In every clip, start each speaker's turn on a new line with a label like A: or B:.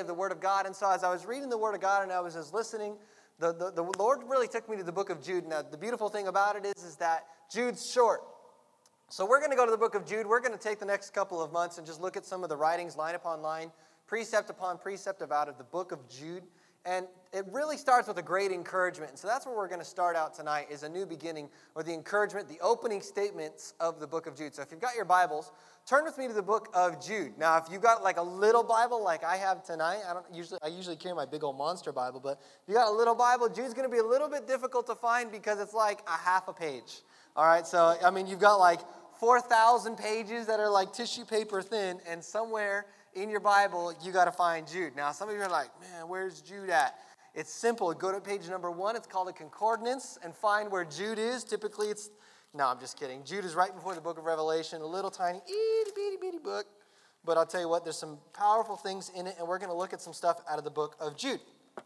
A: of the Word of God. And so as I was reading the Word of God and I was just listening, the Lord really took me to the book of Jude. Now, the beautiful thing about it is that Jude's short. So we're going to go to the book of Jude. We're going to take the next couple of months and just look at some of the writings line upon line, precept upon precept out of the book of Jude. And it really starts with a great encouragement. And so that's where we're going to start out tonight, is a new beginning, or the encouragement, the opening statements of the book of Jude. So if you've got your Bibles, turn with me to the book of Jude. Now, if you've got like a little Bible like I have tonight, I usually carry my big old monster Bible, but if you got a little Bible, Jude's going to be a little bit difficult to find because it's like a half a page. All right, so, I mean, you've got like 4,000 pages that are like tissue paper thin, and somewhere in your Bible, you got to find Jude. Now, some of you are like, man, where's Jude at? It's simple. Go to page number 1. It's called a concordance, and find where Jude is. Typically, no, I'm just kidding. Jude is right before the book of Revelation, a little tiny, itty-bitty book. But I'll tell you what, there's some powerful things in it, and we're going to look at some stuff out of the book of Jude.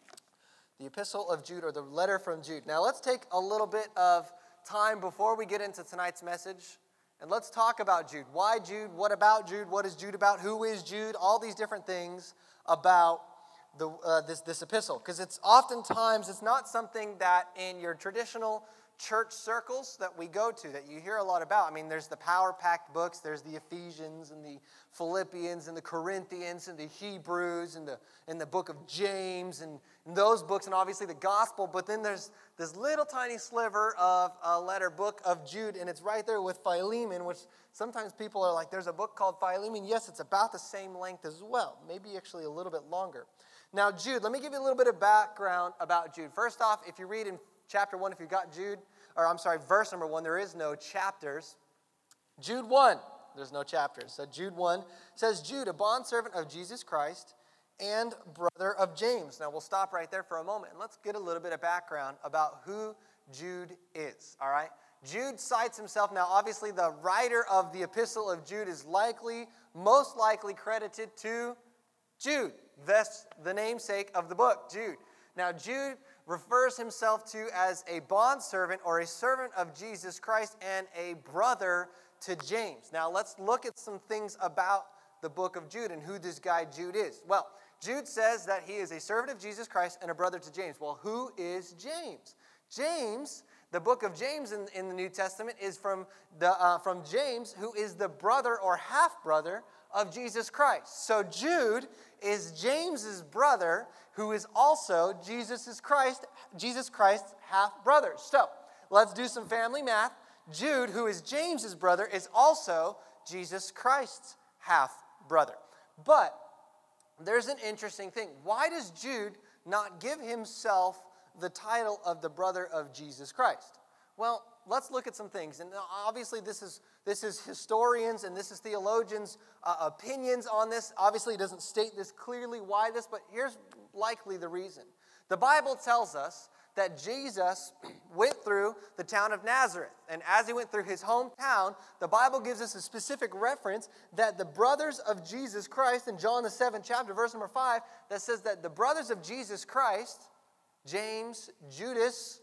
A: The epistle of Jude, or the letter from Jude. Now, let's take a little bit of time before we get into tonight's message, and let's talk about Jude. Why Jude? What about Jude? What is Jude about? Who is Jude? All these different things about this epistle, because it's not something that in your traditional church circles that we go to, that you hear a lot about. I mean, there's the power-packed books. There's the Ephesians and the Philippians and the Corinthians and the Hebrews and the book of James and those books, and obviously the gospel. But then there's this little tiny sliver of a letter, book of Jude, and it's right there with Philemon, which sometimes people are like, there's a book called Philemon. Yes, it's about the same length as well, maybe actually a little bit longer. Now, Jude, let me give you a little bit of background about Jude. First off, if you read in chapter 1, if you've got verse number 1, there is no chapters. Jude 1, there's no chapters. So Jude 1 says, Jude, a bondservant of Jesus Christ and brother of James. Now, we'll stop right there for a moment, and let's get a little bit of background about who Jude is, all right? Jude cites himself. Now, obviously, the writer of the epistle of Jude is most likely credited to Jude. That's the namesake of the book, Jude. Now, Jude refers himself to as a bondservant or a servant of Jesus Christ and a brother to James. Now, let's look at some things about the book of Jude and who this guy Jude is. Well, Jude says that he is a servant of Jesus Christ and a brother to James. Well, who is James? James, the book of James in the New Testament, is from James, who is the brother or half-brother of Jesus Christ. So Jude is James's brother, who is also Jesus Christ's half-brother. So let's do some family math. Jude, who is James's brother, is also Jesus Christ's half-brother. But there's an interesting thing. Why does Jude not give himself the title of the brother of Jesus Christ? Well, let's look at some things. And obviously this is historians and this is theologians' opinions on this. Obviously it doesn't state this clearly why this, but here's likely the reason. The Bible tells us that Jesus went through the town of Nazareth. And as he went through his hometown, the Bible gives us a specific reference that the brothers of Jesus Christ, in John the 7th chapter, verse number 5, that says that the brothers of Jesus Christ, James, Judas,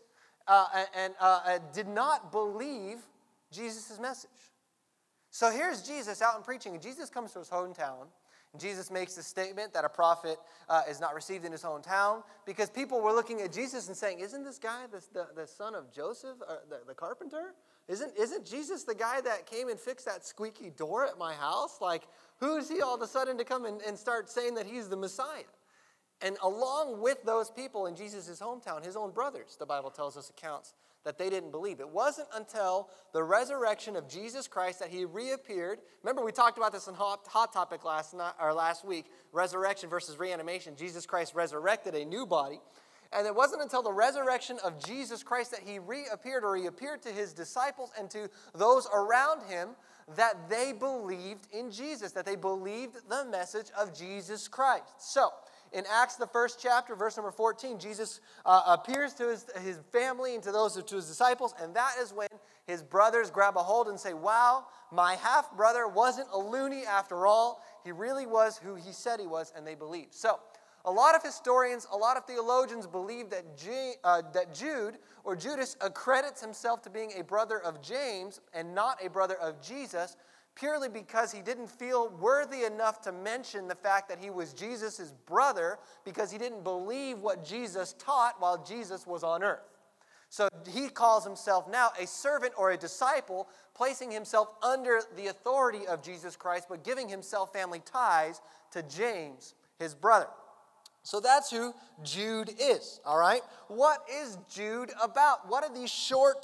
A: did not believe Jesus' message. So here's Jesus out and preaching, and Jesus comes to his hometown, and Jesus makes the statement that a prophet is not received in his hometown, because people were looking at Jesus and saying, isn't this guy the son of Joseph, the carpenter? Isn't Jesus the guy that came and fixed that squeaky door at my house? Like, who is he all of a sudden to come and start saying that he's the Messiah? And along with those people in Jesus' hometown, his own brothers, the Bible tells us, accounts that they didn't believe. It wasn't until the resurrection of Jesus Christ that he reappeared. Remember, we talked about this in Hot Topic last week, resurrection versus reanimation. Jesus Christ resurrected a new body. And it wasn't until the resurrection of Jesus Christ that he reappeared, or he appeared to his disciples and to those around him, that they believed in Jesus, that they believed the message of Jesus Christ. So, in Acts, the 1st chapter, verse number 14, Jesus appears to his family and to his disciples, and that is when his brothers grab a hold and say, wow, my half-brother wasn't a loony after all. He really was who he said he was, and they believed. So, a lot of historians, a lot of theologians believe that Jude, or Judas, accredits himself to being a brother of James and not a brother of Jesus, purely because he didn't feel worthy enough to mention the fact that he was Jesus' brother, because he didn't believe what Jesus taught while Jesus was on earth. So he calls himself now a servant or a disciple, placing himself under the authority of Jesus Christ, but giving himself family ties to James, his brother. So that's who Jude is, all right? What is Jude about? What are these short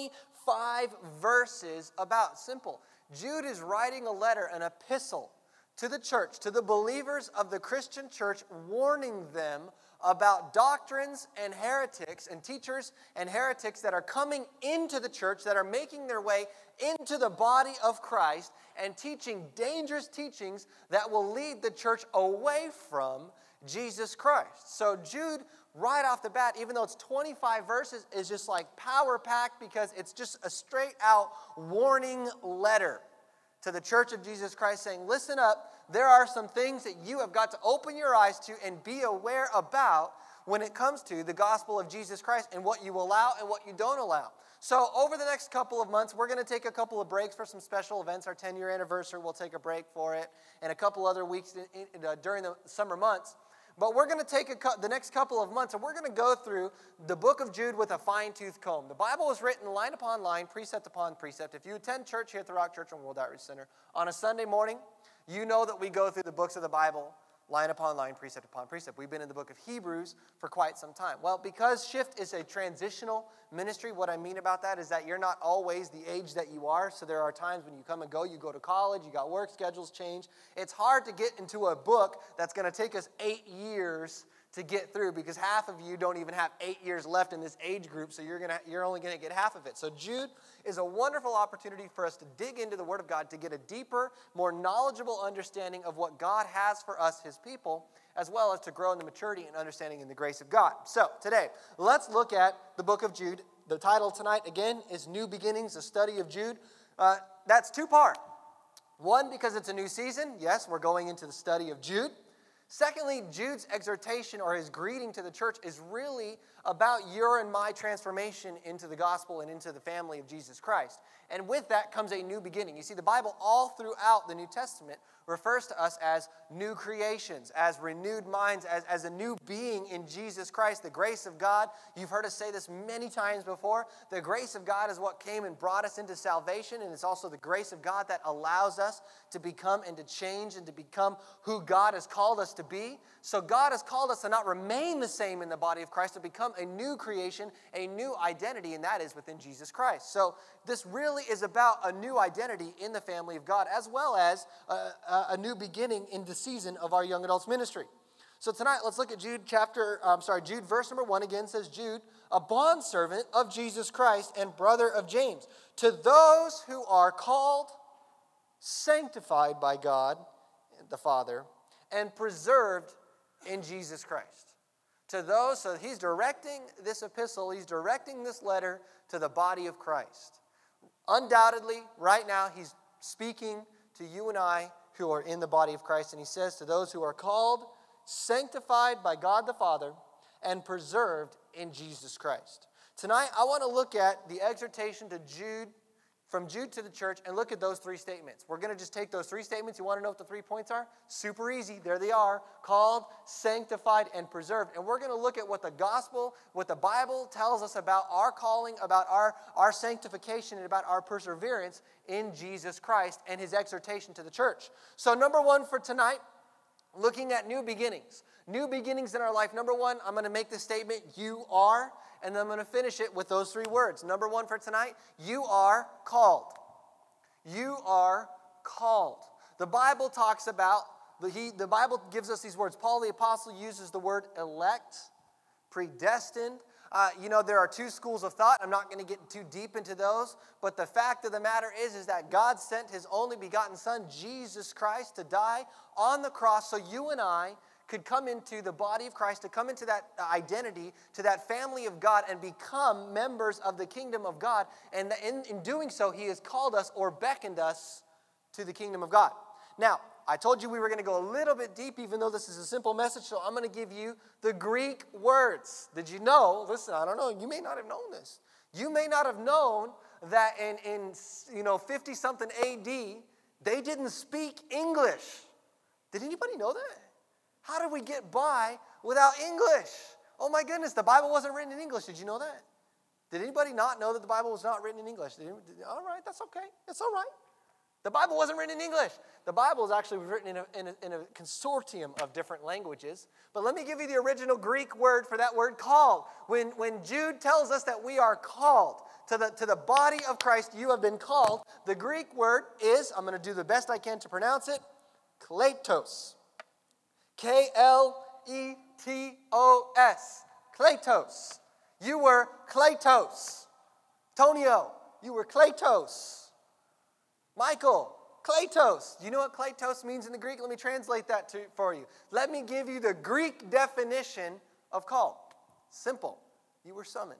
A: 25 verses about? Simple. Jude is writing a letter, an epistle to the church, to the believers of the Christian church, warning them about doctrines and heretics and teachers and heretics that are coming into the church, that are making their way into the body of Christ and teaching dangerous teachings that will lead the church away from Jesus Christ. So Jude, right off the bat, even though it's 25 verses, is just like power-packed because it's just a straight-out warning letter to the church of Jesus Christ saying, listen up, there are some things that you have got to open your eyes to and be aware about when it comes to the gospel of Jesus Christ and what you allow and what you don't allow. So over the next couple of months, we're going to take a couple of breaks for some special events. Our 10-year anniversary, we'll take a break for it, and a couple other weeks during the summer months. But we're going to take the next couple of months, and we're going to go through the book of Jude with a fine-tooth comb. The Bible is written line upon line, precept upon precept. If you attend church here at the Rock Church and World Outreach Center on a Sunday morning, you know that we go through the books of the Bible line upon line, precept upon precept. We've been in the book of Hebrews for quite some time. Well, because Shift is a transitional ministry, what I mean about that is that you're not always the age that you are. So there are times when you come and go, you go to college, you got work, schedules change. It's hard to get into a book that's going to take us 8 years to get through, because half of you don't even have 8 years left in this age group, so you're only going to get half of it. So Jude is a wonderful opportunity for us to dig into the Word of God, to get a deeper, more knowledgeable understanding of what God has for us, His people, as well as to grow in the maturity and understanding in the grace of God. So today, let's look at the book of Jude. The title tonight, again, is New Beginnings, a study of Jude. That's two-part. One, because it's a new season. Yes, we're going into the study of Jude. Secondly, Jude's exhortation or his greeting to the church is really about your and my transformation into the gospel and into the family of Jesus Christ. And with that comes a new beginning. You see, the Bible all throughout the New Testament refers to us as new creations, as renewed minds, as a new being in Jesus Christ, the grace of God. You've heard us say this many times before. The grace of God is what came and brought us into salvation, and it's also the grace of God that allows us to become and to change and to become who God has called us to be. So God has called us to not remain the same in the body of Christ, to become a new creation, a new identity, and that is within Jesus Christ. So this really is about a new identity in the family of God, as well as a new beginning in the season of our young adults ministry. So tonight, let's look at Jude Jude verse number 1 again says, Jude, a bondservant of Jesus Christ and brother of James, to those who are called, sanctified by God the Father, and preserved in Jesus Christ. To those, so he's directing this epistle, he's directing this letter to the body of Christ. Undoubtedly, right now, he's speaking to you and I who are in the body of Christ, and he says to those who are called, sanctified by God the Father, and preserved in Jesus Christ. Tonight, I want to look at the exhortation to Jude, from Jude to the church, and look at those three statements. We're going to just take those three statements. You want to know what the 3 points are? Super easy. There they are. Called, sanctified, and preserved. And we're going to look at what the gospel, what the Bible tells us about our calling, about our sanctification, and about our perseverance in Jesus Christ and his exhortation to the church. So number one for tonight, looking at new beginnings. New beginnings in our life. Number one, I'm going to make this statement, you are. And then I'm going to finish it with those 3 words. Number one for tonight, you are called. You are called. The Bible talks about, the Bible gives us these words. Paul the Apostle uses the word elect, predestined. There are 2 schools of thought. I'm not going to get too deep into those. But the fact of the matter is that God sent his only begotten Son, Jesus Christ, to die on the cross so you and I could come into the body of Christ, to come into that identity, to that family of God, and become members of the kingdom of God. And in doing so, he has called us or beckoned us to the kingdom of God. Now, I told you we were going to go a little bit deep, even though this is a simple message, so I'm going to give you the Greek words. Did you know? Listen, I don't know. You may not have known this. You may not have known that in 50-something AD, They didn't speak English. Did anybody know that? How did we get by without English? Oh my goodness, the Bible wasn't written in English. Did you know that? Did anybody not know that the Bible was not written in English? All right, that's okay. It's all right. The Bible wasn't written in English. The Bible is actually written in a consortium of different languages. But let me give you the original Greek word for that word, called. When Jude tells us that we are called to the body of Christ, you have been called, the Greek word is, I'm going to do the best I can to pronounce it, kletos. Kletos. Kletos. You were kletos. Tonio, you were kletos. Michael, kletos. Do you know what kletos means in the Greek? Let me translate that for you. Let me give you the Greek definition of called. Simple. You were summoned.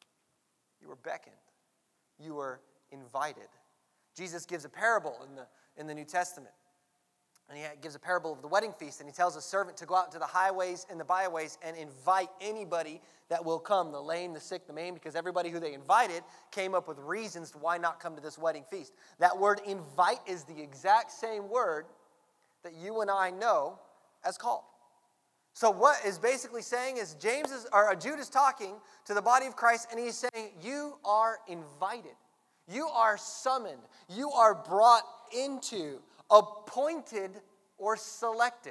A: You were beckoned. You were invited. Jesus gives a parable in the New Testament. And he gives a parable of the wedding feast, and he tells a servant to go out into the highways and the byways and invite anybody that will come, the lame, the sick, the maimed, because everybody who they invited came up with reasons to why not come to this wedding feast. That word invite is the exact same word that you and I know as called. So what is basically saying is Jude is talking to the body of Christ, and he's saying, you are invited. You are summoned. You are brought into, appointed, or selected.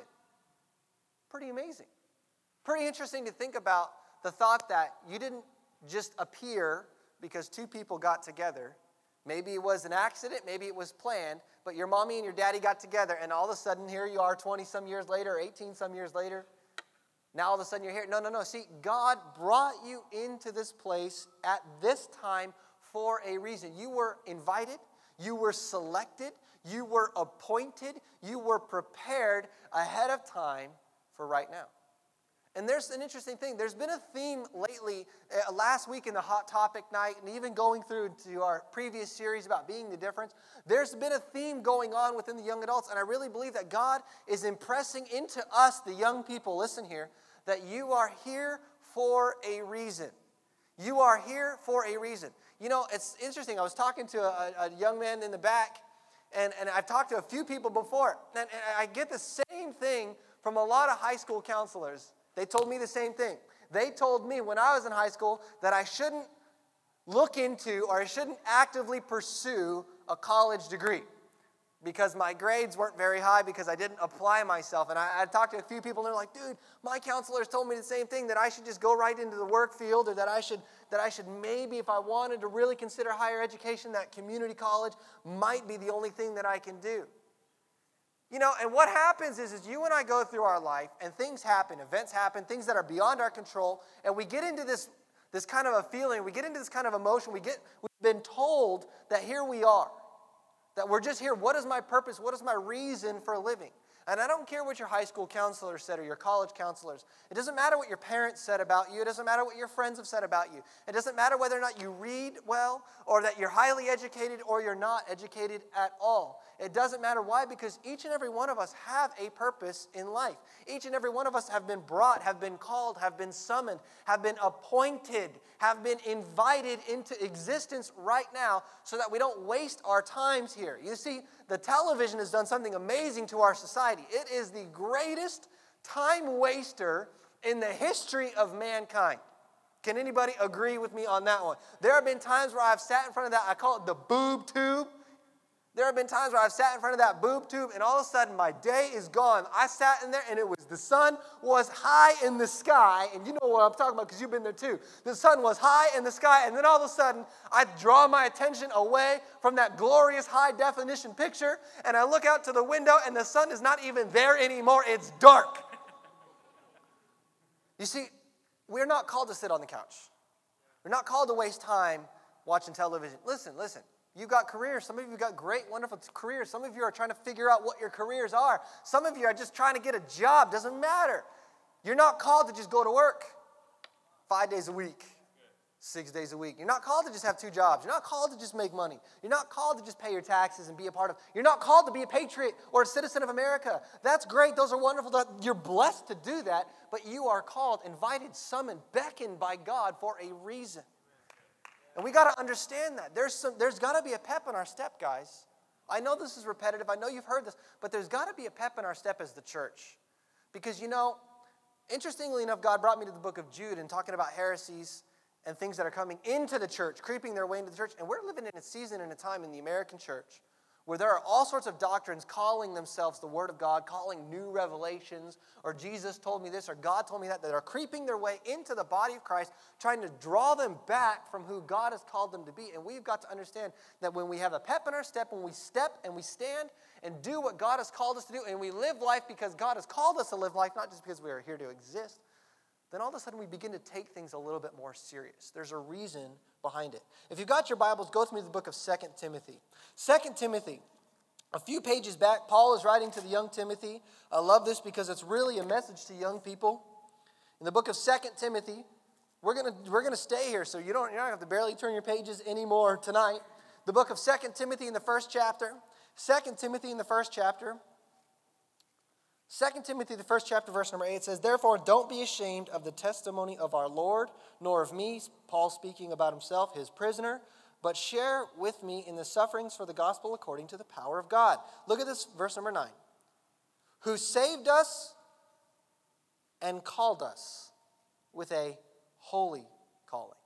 A: Pretty amazing. Pretty interesting to think about the thought that you didn't just appear because two people got together. Maybe it was an accident, maybe it was planned, but your mommy and your daddy got together, and all of a sudden here you are 20-some years later, 18-some years later. Now all of a sudden you're here. No. See, God brought you into this place at this time for a reason. You were invited. You were selected. You were appointed. You were prepared ahead of time for right now. And there's an interesting thing. There's been a theme lately, last week in the Hot Topic night, and even going through to our previous series about being the difference. There's been a theme going on within the young adults, and I really believe that God is impressing into us, the young people, listen here, that you are here for a reason. You are here for a reason. You know, it's interesting. I was talking to a young man in the back, and I've talked to a few people before, and I get the same thing from a lot of high school counselors. They told me the same thing. They told me when I was in high school that I shouldn't look into or I shouldn't actively pursue a college degree because my grades weren't very high, because I didn't apply myself. And I talked to a few people, and they're like, dude, my counselors told me the same thing, that I should just go right into the work field, or that I should maybe, if I wanted to really consider higher education, that community college might be the only thing that I can do. You know, and what happens is you and I go through our life, and things happen, events happen, things that are beyond our control, and we get into this kind of a feeling, we get into this kind of emotion, we've been told that here we are, that we're just here. What is my purpose? What is my reason for living? And I don't care what your high school counselor said or your college counselors. It doesn't matter what your parents said about you. It doesn't matter what your friends have said about you. It doesn't matter whether or not you read well, or that you're highly educated, or you're not educated at all. It doesn't matter. Why? Because each and every one of us have a purpose in life. Each and every one of us have been brought, have been called, have been summoned, have been appointed, have been invited into existence right now so that we don't waste our times here. You see, the television has done something amazing to our society. It is the greatest time waster in the history of mankind. Can anybody agree with me on that one? There have been times where I've sat in front of that, I call it the boob tube. There have been times where I've sat in front of that boob tube, and all of a sudden my day is gone. I sat in there, and the sun was high in the sky, and you know what I'm talking about because you've been there too. The sun was high in the sky, and then all of a sudden I draw my attention away from that glorious high-definition picture, and I look out to the window, and the sun is not even there anymore. It's dark. You see, we're not called to sit on the couch. We're not called to waste time watching television. Listen. You've got careers. Some of you have got great, wonderful careers. Some of you are trying to figure out what your careers are. Some of you are just trying to get a job. Doesn't matter. You're not called to just go to work 5 days a week, 6 days a week. You're not called to just have 2 jobs. You're not called to just make money. You're not called to just pay your taxes and be a part of. You're not called to be a patriot or a citizen of America. That's great. Those are wonderful. You're blessed to do that. But you are called, invited, summoned, beckoned by God for a reason. And we got to understand that. There's got to be a pep in our step, guys. I know this is repetitive. I know you've heard this. But there's got to be a pep in our step as the church. Because, interestingly enough, God brought me to the book of Jude and talking about heresies and things that are coming into the church, creeping their way into the church. And we're living in a season and a time in the American church where there are all sorts of doctrines calling themselves the Word of God, calling new revelations, or Jesus told me this, or God told me that are creeping their way into the body of Christ, trying to draw them back from who God has called them to be. And we've got to understand that when we have a pep in our step, when we step and we stand and do what God has called us to do, and we live life because God has called us to live life, not just because we are here to exist, then all of a sudden we begin to take things a little bit more serious. There's a reason behind it. If you've got your Bibles, go with me to the book of 2 Timothy. 2 Timothy, a few pages back, Paul is writing to the young Timothy. I love this because it's really a message to young people. In the book of 2 Timothy, we're gonna stay here, so you're not going to have to barely turn your pages anymore tonight. The book of 2 Timothy in the first chapter. 2 Timothy in the first chapter. 2 Timothy, the first chapter, verse number 8, it says, "Therefore, don't be ashamed of the testimony of our Lord, nor of me," Paul speaking about himself, his prisoner, "but share with me in the sufferings for the gospel according to the power of God." Look at this, verse number 9. "Who saved us and called us with a holy calling."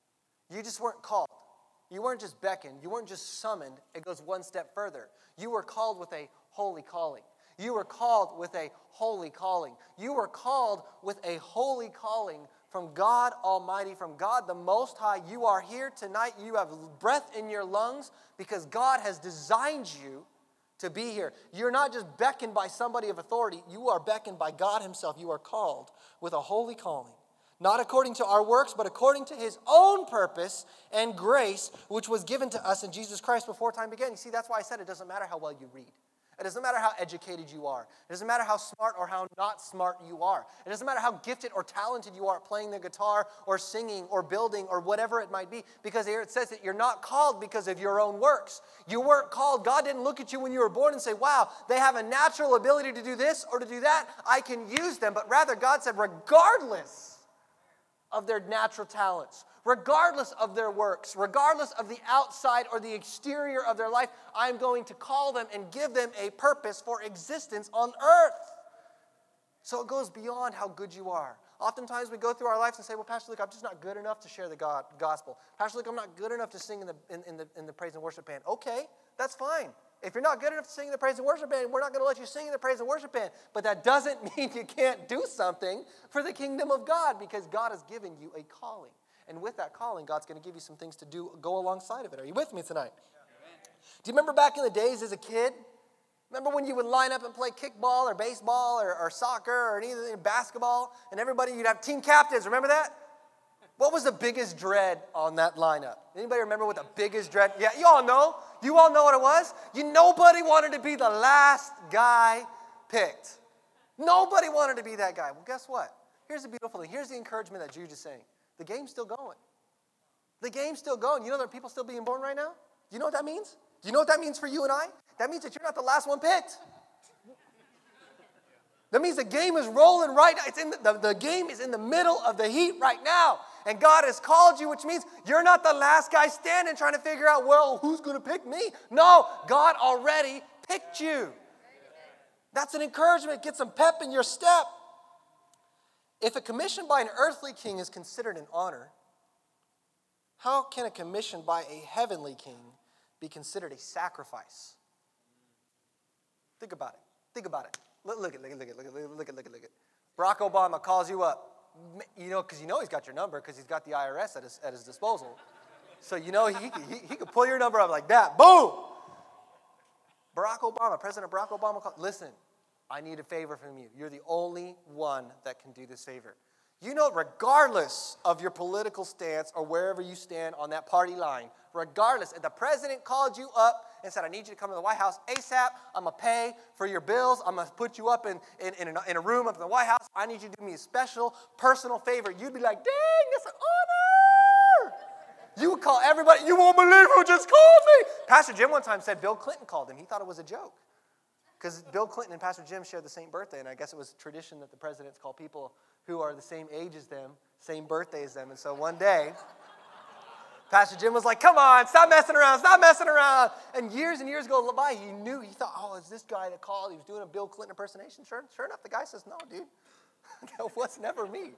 A: You just weren't called. You weren't just beckoned. You weren't just summoned. It goes one step further. You were called with a holy calling. You were called with a holy calling. You were called with a holy calling from God Almighty, from God the Most High. You are here tonight. You have breath in your lungs because God has designed you to be here. You're not just beckoned by somebody of authority. You are beckoned by God Himself. You are called with a holy calling. Not according to our works, but according to His own purpose and grace, which was given to us in Jesus Christ before time began. You see, that's why I said it doesn't matter how well you read. It doesn't matter how educated you are. It doesn't matter how smart or how not smart you are. It doesn't matter how gifted or talented you are at playing the guitar or singing or building or whatever it might be. Because here it says that you're not called because of your own works. You weren't called. God didn't look at you when you were born and say, wow, they have a natural ability to do this or to do that. I can use them. But rather God said, regardless of their natural talents, regardless of their works, regardless of the outside or the exterior of their life, I'm going to call them and give them a purpose for existence on earth. So it goes beyond how good you are. Oftentimes we go through our lives and say, well, Pastor Luke, I'm just not good enough to share the gospel. Pastor Luke, I'm not good enough to sing in the praise and worship band. Okay, that's fine. If you're not good enough to sing in the praise and worship band, we're not going to let you sing in the praise and worship band. But that doesn't mean you can't do something for the kingdom of God because God has given you a calling. And with that calling, God's going to give you some things to do, go alongside of it. Are you with me tonight? Do you remember back in the days as a kid? Remember when you would line up and play kickball or baseball or soccer or anything, basketball, and everybody, you'd have team captains. Remember that? What was the biggest dread on that lineup? Anybody remember what the biggest dread? Yeah, you all know. You all know what it was. Nobody wanted to be the last guy picked. Nobody wanted to be that guy. Well, guess what? Here's the beautiful thing. Here's the encouragement that Jude is saying. The game's still going. The game's still going. You know there are people still being born right now? You know what that means? Do you know what that means for you and I? That means that you're not the last one picked. That means the game is rolling right now. It's in the game is in the middle of the heat right now. And God has called you, which means you're not the last guy standing trying to figure out, well, who's going to pick me? No, God already picked you. That's an encouragement. Get some pep in your step. If a commission by an earthly king is considered an honor, how can a commission by a heavenly king be considered a sacrifice? Think about it. Think about it. Look at it. Barack Obama calls you up. Because he's got your number because he's got the IRS at his disposal. So he could pull your number up like that. Boom! President Barack Obama called. Listen, I need a favor from you. You're the only one that can do this favor. Regardless of your political stance or wherever you stand on that party line, regardless, if the president called you up and said, I need you to come to the White House ASAP, I'm going to pay for your bills, I'm going to put you up in a room up in the White House, I need you to do me a special personal favor, you'd be like, dang, that's an honor. You would call everybody, you won't believe who just called me. Pastor Jim one time said Bill Clinton called him. He thought it was a joke. Because Bill Clinton and Pastor Jim shared the same birthday, and I guess it was tradition that the presidents call people who are the same age as them, same birthday as them. And so one day, Pastor Jim was like, come on, stop messing around, stop messing around. And years go by, he thought, oh, it's this guy that called. He was doing a Bill Clinton impersonation. Sure enough, the guy says, no, dude, that was never me.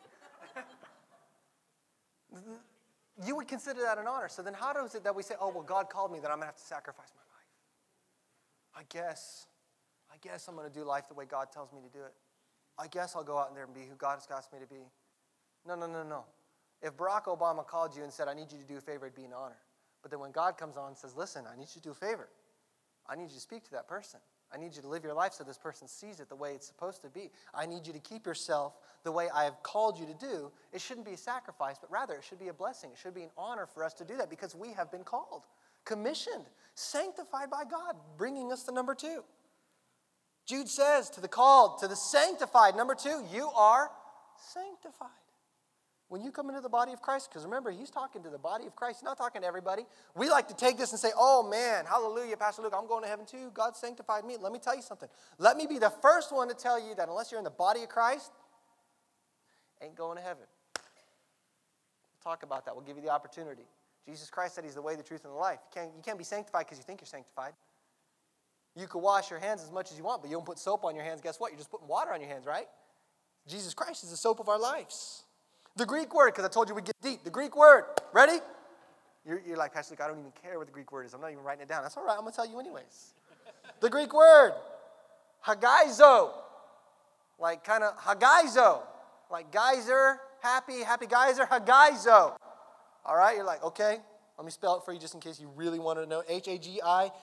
A: You would consider that an honor. So then how is it that we say, oh, well, God called me, that I'm going to have to sacrifice my life? I guess I'm going to do life the way God tells me to do it. I guess I'll go out there and be who God has asked me to be. No. If Barack Obama called you and said, I need you to do a favor, it'd be an honor. But then when God comes on and says, listen, I need you to do a favor. I need you to speak to that person. I need you to live your life so this person sees it the way it's supposed to be. I need you to keep yourself the way I have called you to do. It shouldn't be a sacrifice, but rather it should be a blessing. It should be an honor for us to do that because we have been called, commissioned, sanctified by God, bringing us to number 2. Jude says to the called, to the sanctified, number 2, you are sanctified. When you come into the body of Christ, because remember, he's talking to the body of Christ. He's not talking to everybody. We like to take this and say, oh, man, hallelujah, Pastor Luke, I'm going to heaven too. God sanctified me. Let me tell you something. Let me be the first one to tell you that unless you're in the body of Christ, ain't going to heaven. We'll talk about that. We'll give you the opportunity. Jesus Christ said he's the way, the truth, and the life. You can't be sanctified because you think you're sanctified. You can wash your hands as much as you want, but you don't put soap on your hands. Guess what? You're just putting water on your hands, right? Jesus Christ is the soap of our lives. The Greek word, because I told you we'd get deep. The Greek word, ready? You're like, Pastor Luke, I don't even care what the Greek word is. I'm not even writing it down. That's all right, I'm going to tell you anyways. The Greek word, hagizo. Like kind of hagizo. Like geyser, happy geyser, hagizo. All right, you're like, okay, let me spell it for you just in case you really wanted to know. Hagiazo.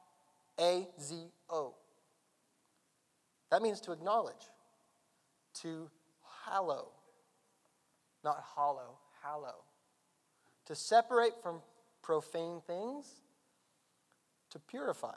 A: That means to acknowledge, to hallow. Not hollow, hallow. To separate from profane things, to purify.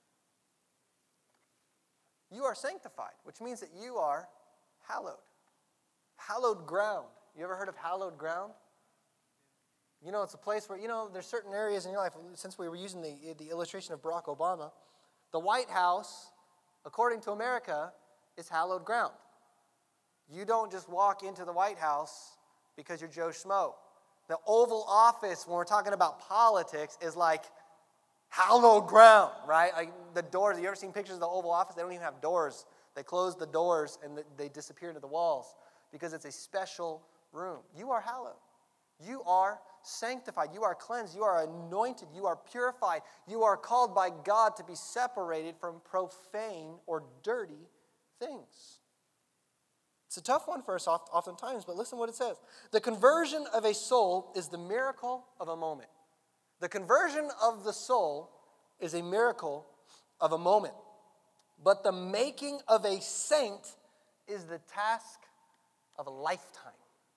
A: You are sanctified, which means that you are hallowed. Hallowed ground. You ever heard of hallowed ground? You know, it's a place where, there's certain areas in your life, since we were using the illustration of Barack Obama, the White House, according to America, is hallowed ground. You don't just walk into the White House because you're Joe Schmo. The Oval Office, when we're talking about politics, is like hallowed ground, right? Like the doors. You ever seen pictures of the Oval Office? They don't even have doors. They close the doors and they disappear into the walls because it's a special room. You are hallowed. You are sanctified. You are cleansed. You are anointed. You are purified. You are called by God to be separated from profane or dirty things. It's a tough one for us oftentimes, but listen what it says. The conversion of a soul is the miracle of a moment. The conversion of the soul is a miracle of a moment. But the making of a saint is the task of a lifetime.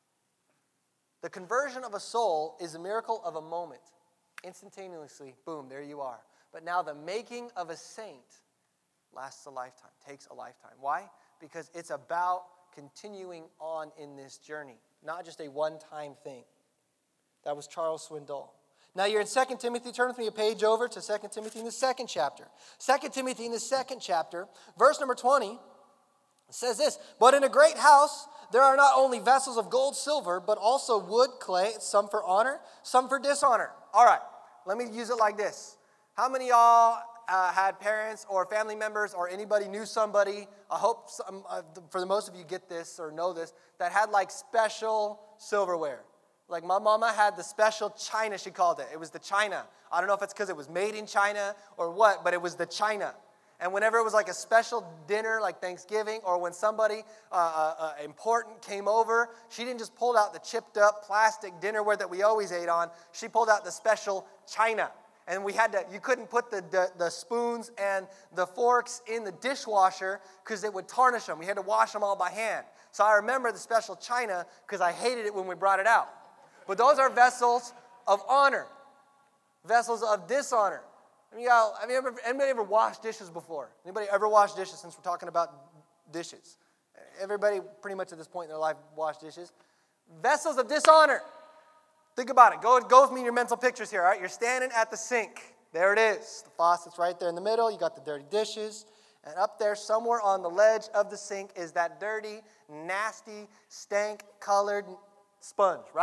A: The conversion of a soul is a miracle of a moment. Instantaneously, boom, there you are. But now the making of a saint lasts a lifetime, takes a lifetime. Why? Because it's about continuing on in this journey, not just a one-time thing. That was Charles Swindoll. Now you're in 2 Timothy. Turn with me a page over to 2 Timothy in the 2nd chapter. 2 Timothy in the 2nd chapter, verse number 20, says this, but in a great house there are not only vessels of gold, silver, but also wood, clay, some for honor, some for dishonor. All right, let me use it like this. How many of y'all had parents or family members or anybody knew somebody, I hope for the most of you get this or know this, that had like special silverware? Like my mama had the special china, she called it. It was the china. I don't know if it's because it was made in China or what, but it was the china. And whenever it was like a special dinner like Thanksgiving or when somebody important came over, she didn't just pull out the chipped up plastic dinnerware that we always ate on. She pulled out the special china. And you couldn't put the spoons and the forks in the dishwasher because it would tarnish them. We had to wash them all by hand. So I remember the special china because I hated it when we brought it out. But those are vessels of honor, vessels of dishonor. Anybody ever washed dishes before? Anybody ever washed dishes since we're talking about dishes? Everybody pretty much at this point in their life washed dishes. Vessels of dishonor. Think about it. Go with me in your mental pictures here, all right? You're standing at the sink. There it is. The faucet's right there in the middle. You got the dirty dishes. And up there somewhere on the ledge of the sink is that dirty, nasty, stank-colored sponge, right?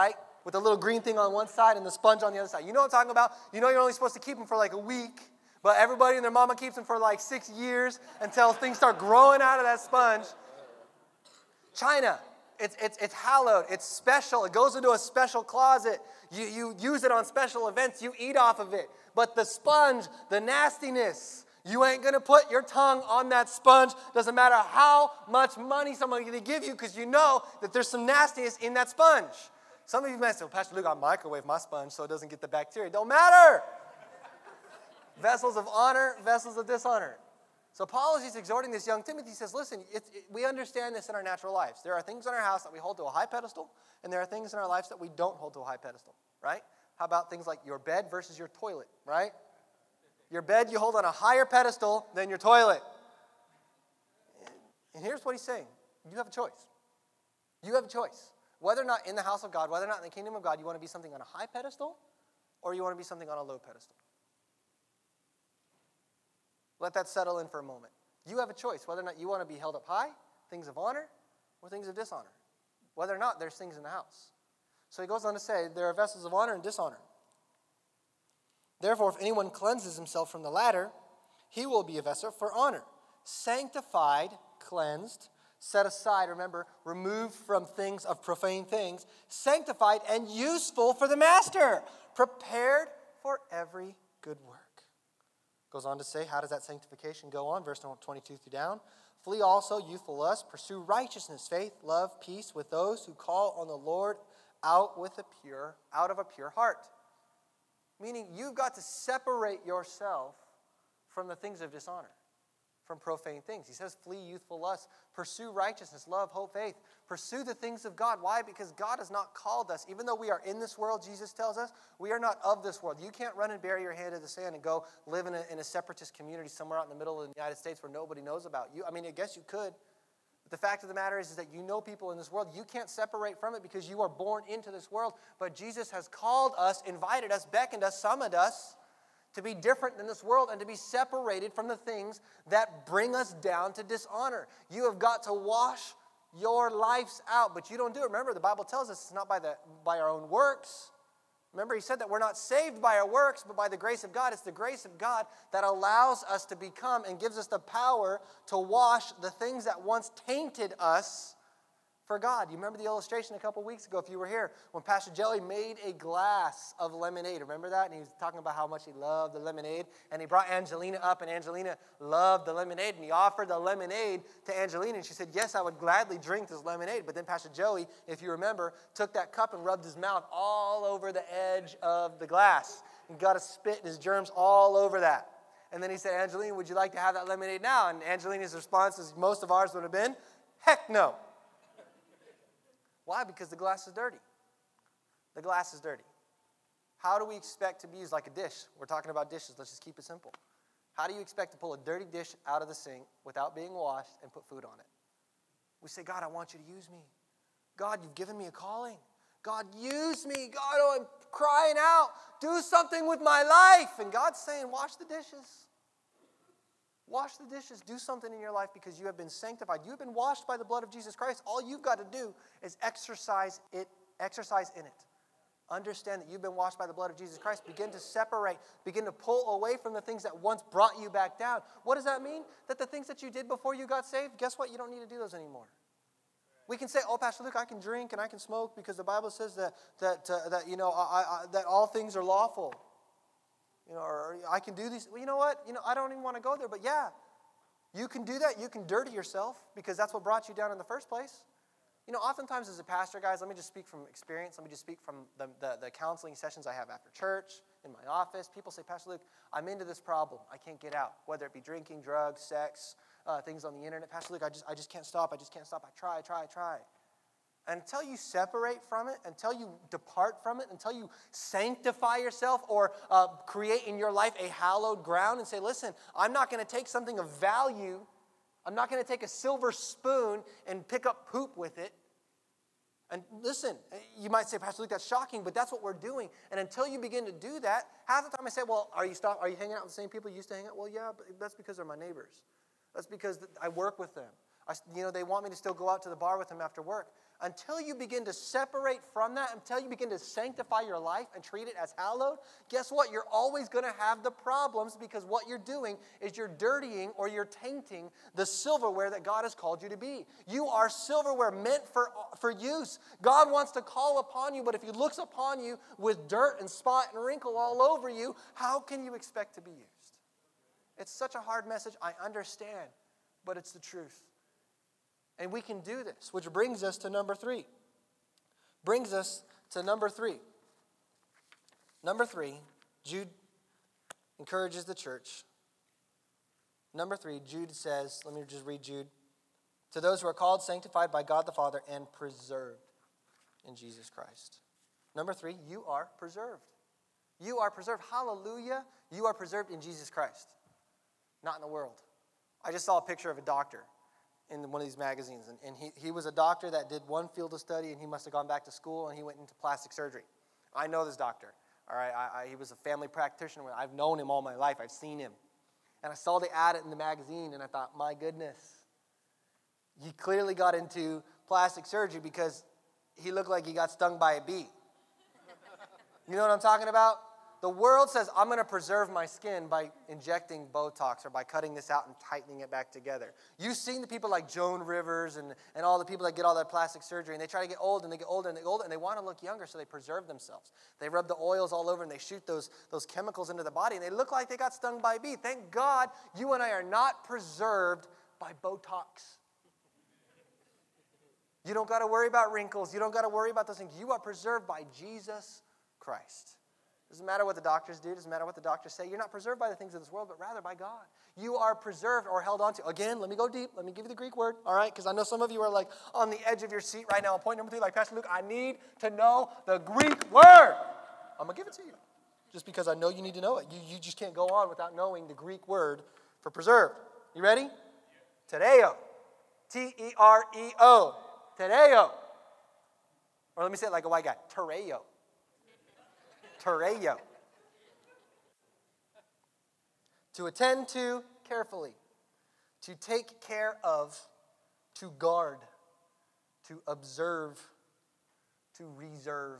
A: with a little green thing on one side and the sponge on the other side. You know what I'm talking about? You know you're only supposed to keep them for like a week, but everybody and their mama keeps them for like 6 years until things start growing out of that sponge. China, it's hallowed. It's special. It goes into a special closet. You use it on special events. You eat off of it. But the sponge, the nastiness, you ain't going to put your tongue on that sponge. Doesn't matter how much money someone's going to give you, because you know that there's some nastiness in that sponge. Some of you might say, well, Pastor Luke, I microwave my sponge so it doesn't get the bacteria. Don't matter. Vessels of honor, vessels of dishonor. So Paul, as he's exhorting this young Timothy, says, listen, we understand this in our natural lives. There are things in our house that we hold to a high pedestal, and there are things in our lives that we don't hold to a high pedestal, right? How about things like your bed versus your toilet, right? Your bed you hold on a higher pedestal than your toilet. And here's what he's saying. You have a choice. You have a choice. Whether or not in the house of God, whether or not in the kingdom of God, you want to be something on a high pedestal, or you want to be something on a low pedestal. Let that settle in for a moment. You have a choice whether or not you want to be held up high, things of honor, or things of dishonor. Whether or not there's things in the house. So he goes on to say, there are vessels of honor and dishonor. Therefore, if anyone cleanses himself from the latter, he will be a vessel for honor, sanctified, cleansed, set aside, remember, removed from things of profane things, sanctified and useful for the master, prepared for every good work. Goes on to say, how does that sanctification go on? Verse 22 through down. Flee also youthful lust, pursue righteousness, faith, love, peace with those who call on the Lord out of a pure heart. Meaning you've got to separate yourself from the things of dishonor, from profane things. He says, flee youthful lust, pursue righteousness, love, hope, faith. Pursue the things of God. Why? Because God has not called us. Even though we are in this world, Jesus tells us, we are not of this world. You can't run and bury your head in the sand and go live in a separatist community somewhere out in the middle of the United States where nobody knows about you. I mean, I guess you could. But the fact of the matter is that you know people in this world. You can't separate from it because you are born into this world. But Jesus has called us, invited us, beckoned us, summoned us to be different than this world and to be separated from the things that bring us down to dishonor. You have got to wash your lives out, but you don't do it. Remember, the Bible tells us it's not by our own works. Remember, he said that we're not saved by our works, but by the grace of God. It's the grace of God that allows us to become and gives us the power to wash the things that once tainted us for God. You remember the illustration a couple weeks ago, if you were here, when Pastor Joey made a glass of lemonade. Remember that? And he was talking about how much he loved the lemonade. And he brought Angelina up, and Angelina loved the lemonade. And he offered the lemonade to Angelina. And she said, yes, I would gladly drink this lemonade. But then Pastor Joey, if you remember, took that cup and rubbed his mouth all over the edge of the glass. And got a spit and his germs all over that. And then he said, Angelina, would you like to have that lemonade now? And Angelina's response, as most of ours would have been, heck no. Why? Because the glass is dirty. The glass is dirty. How do we expect to be used like a dish? We're talking about dishes. Let's just keep it simple. How do you expect to pull a dirty dish out of the sink without being washed and put food on it? We say, God, I want you to use me. God, you've given me a calling. God, use me. God, oh, I'm crying out. Do something with my life. And God's saying, wash the dishes. Wash the dishes. Do something in your life because you have been sanctified. You have been washed by the blood of Jesus Christ. All you've got to do is exercise in it. Understand that you've been washed by the blood of Jesus Christ. Begin to separate. Begin to pull away from the things that once brought you back down. What does that mean? That the things that you did before you got saved, guess what? You don't need to do those anymore. We can say, oh, Pastor Luke, I can drink and I can smoke because the Bible says that all things are lawful. Or I can do these. Well, you know what? I don't even want to go there, but yeah, you can do that. You can dirty yourself because that's what brought you down in the first place. Oftentimes as a pastor, guys, let me just speak from experience. Let me just speak from the counseling sessions I have after church, in my office. People say, Pastor Luke, I'm into this problem. I can't get out, whether it be drinking, drugs, sex, things on the internet. Pastor Luke, I just can't stop. I just can't stop. I try. Until you separate from it, until you depart from it, until you sanctify yourself or create in your life a hallowed ground and say, listen, I'm not going to take something of value. I'm not going to take a silver spoon and pick up poop with it. And listen, you might say, Pastor Luke, that's shocking, but that's what we're doing. And until you begin to do that, half the time I say, well, are you hanging out with the same people you used to hang out? Well, yeah, but that's because they're my neighbors. That's because I work with them. They want me to still go out to the bar with them after work. Until you begin to separate from that, until you begin to sanctify your life and treat it as hallowed, guess what? You're always going to have the problems because what you're doing is you're dirtying or you're tainting the silverware that God has called you to be. You are silverware meant for use. God wants to call upon you, but if He looks upon you with dirt and spot and wrinkle all over you, how can you expect to be used? It's such a hard message. I understand, but it's the truth. And we can do this, which brings us to number 3. Number 3, Jude encourages the church. Number 3, Jude says, let me just read Jude. To those who are called, sanctified by God the Father, and preserved in Jesus Christ. Number 3, you are preserved. You are preserved. Hallelujah. You are preserved in Jesus Christ, not in the world. I just saw a picture of a doctor in one of these magazines. And he was a doctor that did one field of study, and he must have gone back to school, and he went into plastic surgery. I know this doctor. All right, he was a family practitioner. I've known him all my life. I've seen him. And I saw the ad in the magazine, and I thought, my goodness. He clearly got into plastic surgery because he looked like he got stung by a bee. You know what I'm talking about? The world says, I'm going to preserve my skin by injecting Botox or by cutting this out and tightening it back together. You've seen the people like Joan Rivers and all the people that get all that plastic surgery, and they try to get old, and they get older, and they get older, and they want to look younger, so they preserve themselves. They rub the oils all over, and they shoot those chemicals into the body, and they look like they got stung by a bee. Thank God you and I are not preserved by Botox. You don't got to worry about wrinkles. You don't got to worry about those things. You are preserved by Jesus Christ. Doesn't matter what the doctors do. Doesn't matter what the doctors say. You're not preserved by the things of this world, but rather by God. You are preserved or held on to. Again, let me go deep. Let me give you the Greek word, all right? Because I know some of you are like on the edge of your seat right now. Point number 3, like Pastor Luke, I need to know the Greek word. I'm going to give it to you. Just because I know you need to know it. You just can't go on without knowing the Greek word for preserved. You ready? Tereo. Tereo. Tereo. Or let me say it like a white guy. Tereo. Tereo. To attend to carefully. To take care of. To guard. To observe. To reserve.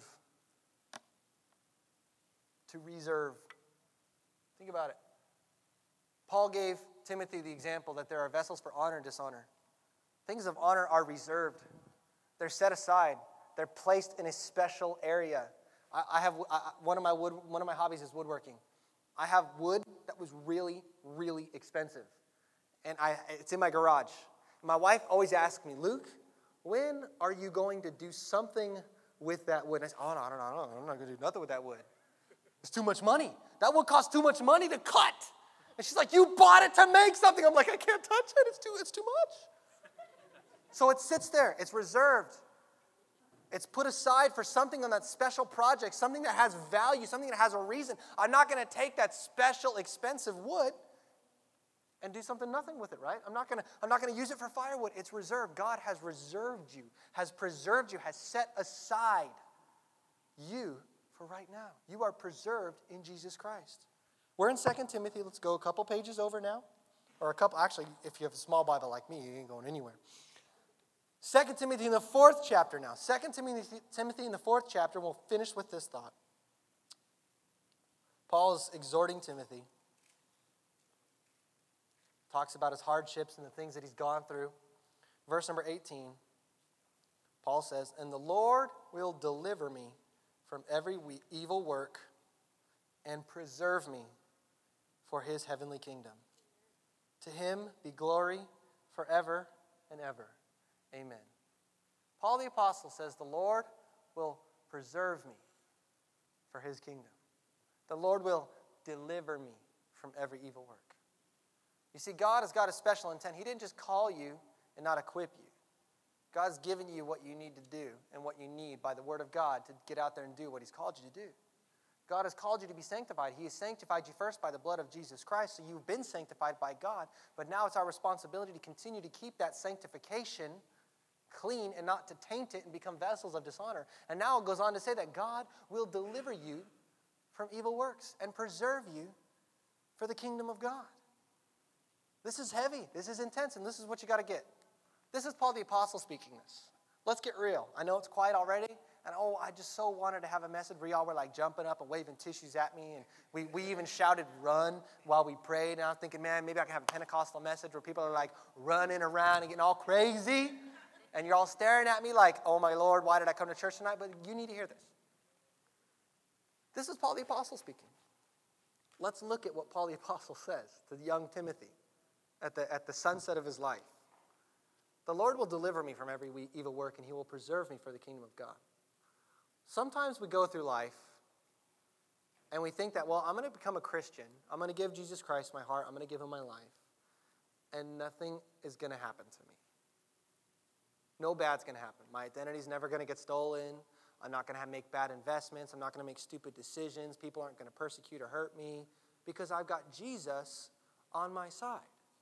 A: To reserve. Think about it. Paul gave Timothy the example that there are vessels for honor and dishonor. Things of honor are reserved. They're set aside. They're placed in a special area. One of my hobbies is woodworking. I have wood that was really, really expensive. And it's in my garage. My wife always asks me, Luke, when are you going to do something with that wood? And I say, oh, no, I'm not going to do nothing with that wood. It's too much money. That wood costs too much money to cut. And she's like, you bought it to make something. I'm like, I can't touch it. It's too much. So it sits there. It's reserved. It's put aside for something on that special project, something that has value, something that has a reason. I'm not going to take that special, expensive wood and do something nothing with it, right? I'm not going to use it for firewood. It's reserved. God has reserved you, has preserved you, has set aside you for right now. You are preserved in Jesus Christ. We're in 2 Timothy. Let's go a couple pages over now. Or a couple, actually, if you have a small Bible like me, you ain't going anywhere. 2 Timothy in the 4th chapter now. 2 Timothy in the 4th chapter, we'll finish with this thought. Paul is exhorting Timothy. Talks about his hardships and the things that he's gone through. Verse number 18, Paul says, and the Lord will deliver me from every evil work and preserve me for his heavenly kingdom. To him be glory forever and ever. Amen. Paul the Apostle says the Lord will preserve me for his kingdom. The Lord will deliver me from every evil work. You see, God has got a special intent. He didn't just call you and not equip you. God's given you what you need to do and what you need by the word of God to get out there and do what he's called you to do. God has called you to be sanctified. He has sanctified you first by the blood of Jesus Christ, so you've been sanctified by God. But now it's our responsibility to continue to keep that sanctification clean and not to taint it and become vessels of dishonor. And now it goes on to say that God will deliver you from evil works and preserve you for the kingdom of God. This is heavy. This is intense, and this is what you got to get. This is Paul the Apostle speaking this. Let's get real. I know it's quiet already. And I just so wanted to have a message where y'all were like jumping up and waving tissues at me. And we even shouted run while we prayed. And I'm thinking, man, maybe I can have a Pentecostal message where people are like running around and getting all crazy. And you're all staring at me like, oh my Lord, why did I come to church tonight? But you need to hear this. This is Paul the Apostle speaking. Let's look at what Paul the Apostle says to young Timothy at the sunset of his life. The Lord will deliver me from every evil work, and he will preserve me for the kingdom of God. Sometimes we go through life and we think that, well, I'm going to become a Christian. I'm going to give Jesus Christ my heart. I'm going to give him my life. And nothing is going to happen to me. No bad's going to happen. My identity's never going to get stolen. I'm not going to make bad investments. I'm not going to make stupid decisions. People aren't going to persecute or hurt me because I've got Jesus on my side.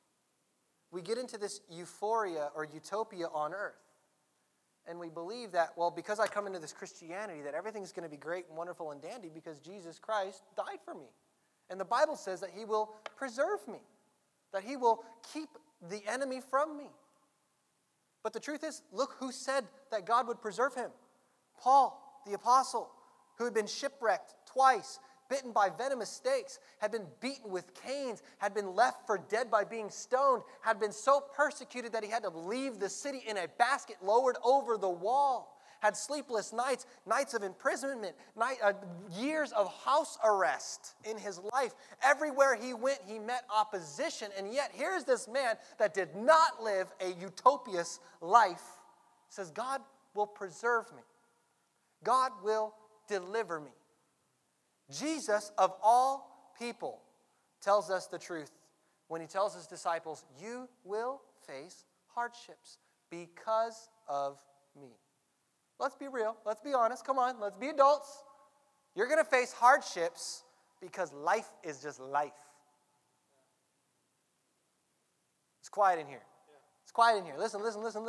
A: We get into this euphoria or utopia on earth. And we believe that, well, because I come into this Christianity, that everything's going to be great and wonderful and dandy because Jesus Christ died for me. And the Bible says that he will preserve me, that he will keep the enemy from me. But the truth is, look who said that God would preserve him. Paul, the apostle, who had been shipwrecked twice, bitten by venomous snakes, had been beaten with canes, had been left for dead by being stoned, had been so persecuted that he had to leave the city in a basket lowered over the wall, had sleepless nights, nights of imprisonment, years of house arrest in his life. Everywhere he went, he met opposition, and yet here's this man that did not live a utopious life, says, God will preserve me. God will deliver me. Jesus, of all people, tells us the truth when he tells his disciples, you will face hardships because of me. Let's be real. Let's be honest. Come on. Let's be adults. You're going to face hardships because life is just life. It's quiet in here. It's quiet in here. Listen.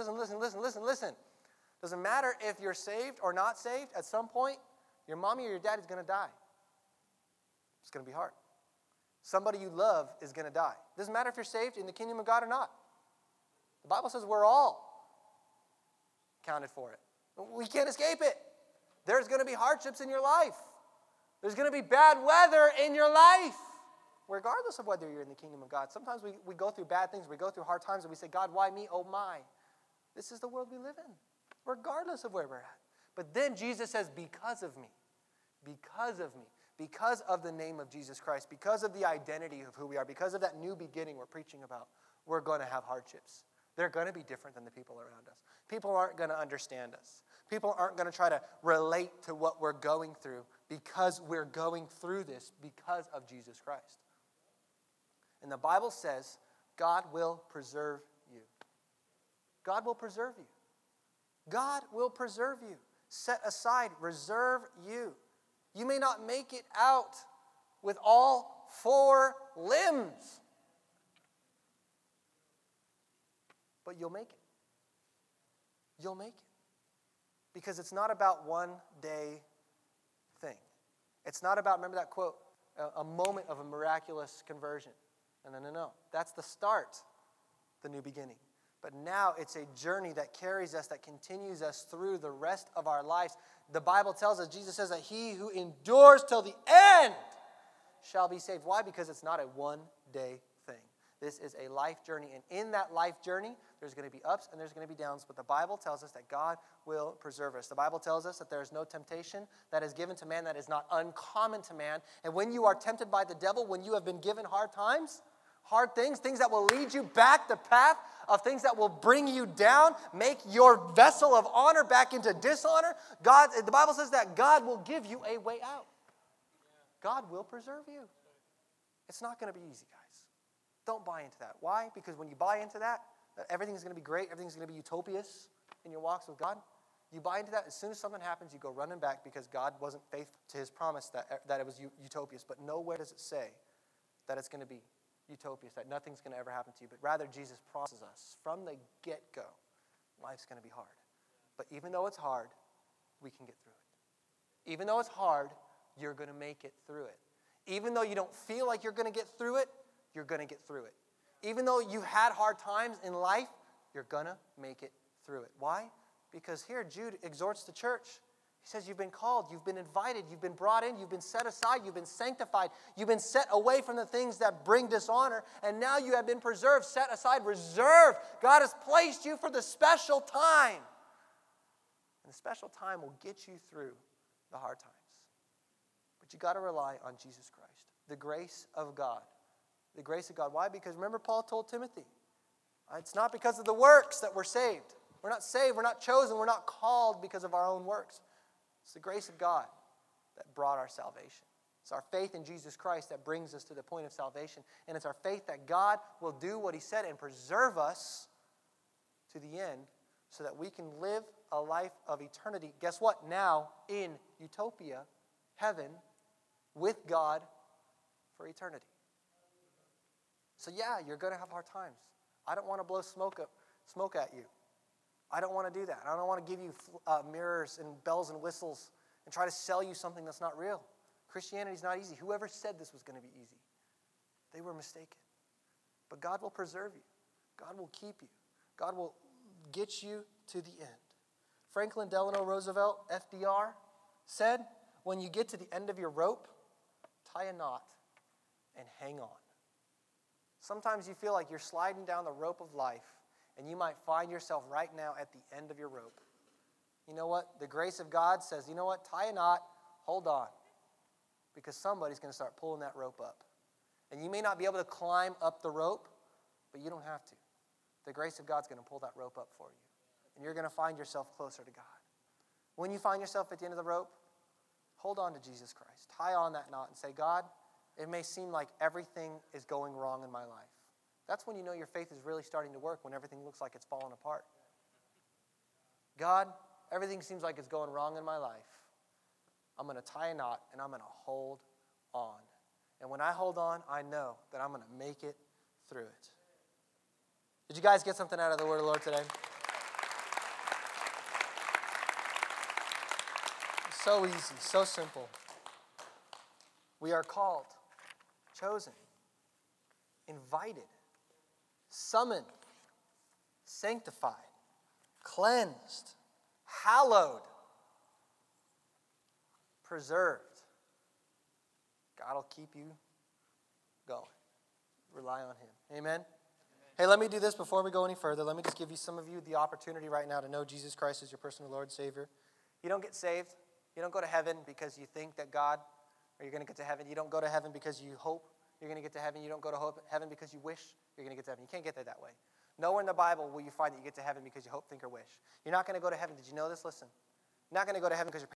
A: Doesn't matter if you're saved or not saved. At some point, your mommy or your daddy's going to die. It's going to be hard. Somebody you love is going to die. Doesn't matter if you're saved in the kingdom of God or not. The Bible says we're all counted for it. We can't escape it. There's going to be hardships in your life. There's going to be bad weather in your life. Regardless of whether you're in the kingdom of God. Sometimes we go through bad things. We go through hard times and we say, God, why me? Oh my. This is the world we live in. Regardless of where we're at. But then Jesus says, because of me. Because of me. Because of the name of Jesus Christ, because of the identity of who we are, because of that new beginning we're preaching about, we're going to have hardships. They're going to be different than the people around us. People aren't going to understand us. People aren't going to try to relate to what we're going through because we're going through this because of Jesus Christ. And the Bible says God will preserve you. God will preserve you. God will preserve you. Set aside, reserve you. You may not make it out with all 4 limbs, but you'll make it. You'll make it. Because it's not about one day thing. It's not about, remember that quote, a moment of a miraculous conversion. No. That's the start, the new beginning. But now it's a journey that carries us, that continues us through the rest of our lives. The Bible tells us, Jesus says that he who endures till the end shall be saved. Why? Because it's not a one-day thing. This is a life journey. And in that life journey, there's going to be ups and there's going to be downs. But the Bible tells us that God will preserve us. The Bible tells us that there is no temptation that is given to man that is not uncommon to man. And when you are tempted by the devil, when you have been given hard times, hard things, things that will lead you back the path of things that will bring you down, make your vessel of honor back into dishonor. The Bible says that God will give you a way out. God will preserve you. It's not going to be easy, guys. Don't buy into that. Why? Because when you buy into that everything's going to be great, everything's going to be utopias in your walks with God, you buy into that, as soon as something happens, you go running back because God wasn't faithful to his promise that it was utopias. But nowhere does it say that it's going to be utopias, that nothing's going to ever happen to you. But rather, Jesus promises us from the get-go, life's going to be hard. But even though it's hard, we can get through it. Even though it's hard, you're going to make it through it. Even though you don't feel like you're going to get through it, you're going to get through it. Even though you had hard times in life, you're going to make it through it. Why? Because here Jude exhorts the church. He says you've been called, you've been invited, you've been brought in, you've been set aside, you've been sanctified, you've been set away from the things that bring dishonor, and now you have been preserved, set aside, reserved. God has placed you for the special time. And the special time will get you through the hard times. But you got to rely on Jesus Christ, the grace of God. The grace of God. Why? Because remember Paul told Timothy, it's not because of the works that we're saved. We're not saved, we're not chosen, we're not called because of our own works. It's the grace of God that brought our salvation. It's our faith in Jesus Christ that brings us to the point of salvation. And it's our faith that God will do what He said and preserve us to the end so that we can live a life of eternity. Guess what? Now in utopia, heaven, with God for eternity. So yeah, you're going to have hard times. I don't want to blow smoke at you. I don't want to do that. I don't want to give you mirrors and bells and whistles and try to sell you something that's not real. Christianity is not easy. Whoever said this was going to be easy, they were mistaken. But God will preserve you. God will keep you. God will get you to the end. Franklin Delano Roosevelt, FDR, said, when you get to the end of your rope, tie a knot and hang on. Sometimes you feel like you're sliding down the rope of life, and you might find yourself right now at the end of your rope. You know what? The grace of God says, you know what? Tie a knot, hold on. Because somebody's going to start pulling that rope up. And you may not be able to climb up the rope, but you don't have to. The grace of God's going to pull that rope up for you. And you're going to find yourself closer to God. When you find yourself at the end of the rope, hold on to Jesus Christ. Tie on that knot and say, God, it may seem like everything is going wrong in my life. That's when you know your faith is really starting to work, when everything looks like it's falling apart. God, everything seems like it's going wrong in my life. I'm going to tie a knot and I'm going to hold on. And when I hold on, I know that I'm going to make it through it. Did you guys get something out of the word of the Lord today? So easy, so simple. We are called, chosen, invited, summoned, sanctified, cleansed, hallowed, preserved. God will keep you going. Rely on Him. Amen? Hey, let me do this before we go any further. Let me just give you some of you the opportunity right now to know Jesus Christ as your personal Lord and Savior. You don't get saved. You don't go to heaven because you think that God, or you're going to get to heaven. You don't go to heaven because you hope you're going to get to heaven. You don't go to heaven because you wish you're going to get to heaven. You can't get there that way. Nowhere in the Bible will you find that you get to heaven because you hope, think, or wish. You're not going to go to heaven. Did you know this? Listen. You're not going to go to heaven because your